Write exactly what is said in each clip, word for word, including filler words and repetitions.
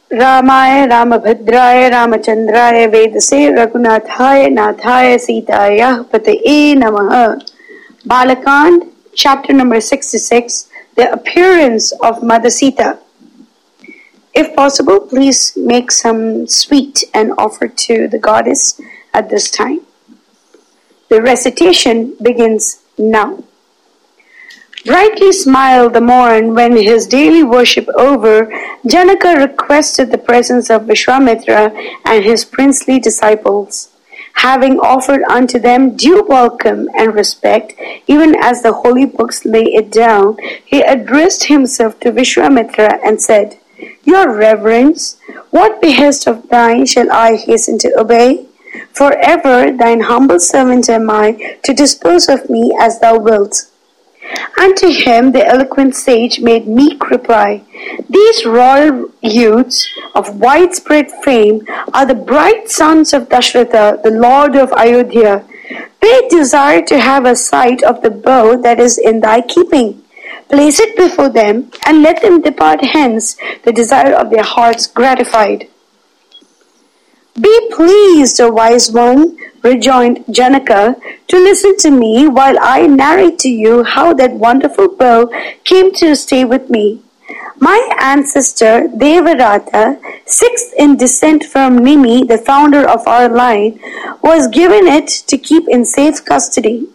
रामाय रामभद्राय रामचंद्राय वेदसे रघुनाथाय नाथाय सीतायाः पतये नमः. Balakand, chapter number sixty-six, the appearance of Mother Sita. If possible, please make some sweet and offer to the goddess at this time. The recitation begins now. Brightly smiled the morn when his daily worship over, Janaka requested the presence of Vishwamitra and his princely disciples. Having offered unto them due welcome and respect, even as the holy books lay it down, he addressed himself to Vishwamitra and said, Your reverence, what behest of thine shall I hasten to obey? Forever thine humble servant am I, to dispose of me as thou wilt. Unto him the eloquent sage made meek reply, These royal youths of widespread fame are the bright sons of Dashratha, the lord of Ayodhya. They desire to have a sight of the bow that is in thy keeping. Place it before them, and let them depart hence, the desire of their hearts gratified. Be pleased, O wise one, rejoined Janaka, to listen to me while I narrate to you how that wonderful bow came to stay with me. My ancestor Devarata, sixth in descent from Nimi, the founder of our line, was given it to keep in safe custody.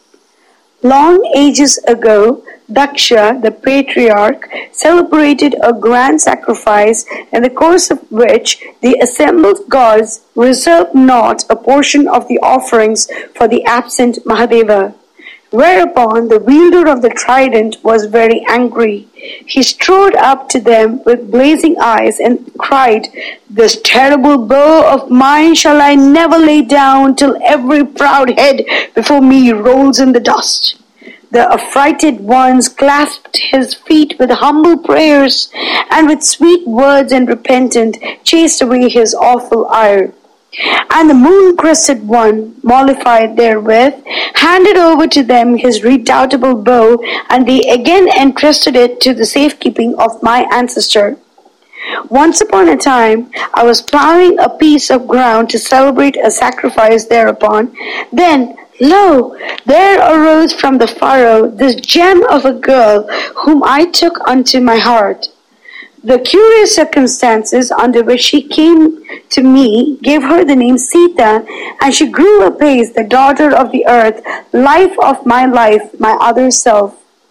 Long ages ago, Daksha, the patriarch, celebrated a grand sacrifice, in the course of which the assembled gods reserved not a portion of the offerings for the absent Mahadeva. Whereupon the wielder of the trident was very angry. He strode up to them with blazing eyes and cried, This terrible bow of mine shall I never lay down till every proud head before me rolls in the dust. The affrighted ones clasped his feet with humble prayers, and with sweet words and repentant chased away his awful ire. And the moon-crested one, mollified therewith, handed over to them his redoubtable bow, and they again entrusted it to the safekeeping of my ancestor. Once upon a time, I was plowing a piece of ground to celebrate a sacrifice thereupon. Then, lo, there arose from the furrow this gem of a girl whom I took unto my heart. The curious circumstances under which she came to me gave her the name Sita, and she grew apace, the daughter of the earth, life of my life, my other self.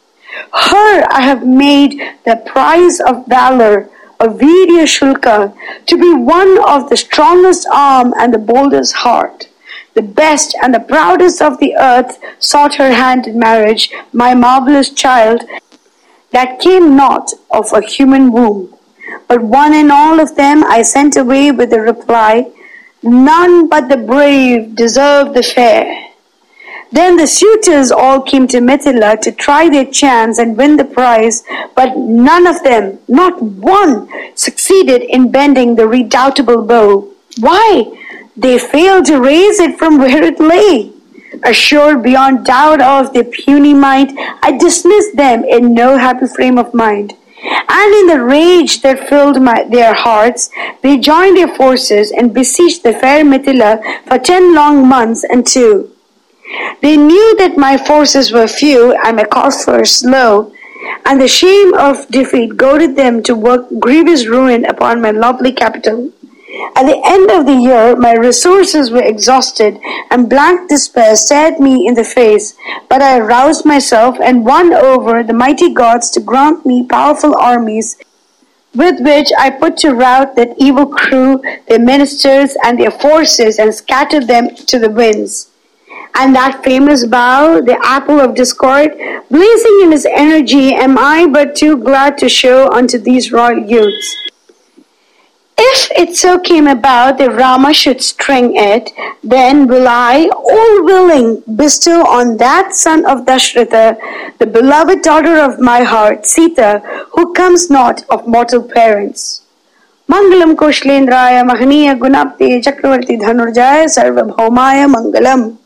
Her I have made the prize of valor, a Virya Shulka, to be one of the strongest arm and the boldest heart. The best and the proudest of the earth sought her hand in marriage, my marvelous child, that came not of a human womb. But one and all of them I sent away with the reply, None but the brave deserve the fair. Then the suitors all came to Mithila to try their chance and win the prize, but none of them, not one, succeeded in bending the redoubtable bow. Why? They failed to raise it from where it lay. Assured beyond doubt of their puny might, I dismissed them in no happy frame of mind. And in the rage that filled my, their hearts, they joined their forces and besieged the fair Mithila for ten long months and two. They knew that my forces were few and my counsellors slow, and the shame of defeat goaded them to work grievous ruin upon my lovely capital. At the end of the year, my resources were exhausted, and blank despair stared me in the face. But I roused myself and won over the mighty gods to grant me powerful armies, with which I put to rout that evil crew, their ministers, and their forces, and scattered them to the winds. And that famous bow, the apple of discord, blazing in its energy, am I but too glad to show unto these royal youths. If it so came about that Rama should string it, then will I, all willing, bestow on that son of Dashratha, the beloved daughter of my heart, Sita, who comes not of mortal parents. Mangalam Koslendraya Mahaniya Gunapti Chakravarti Dhanurjaya Sarvabhaumaya Mangalam.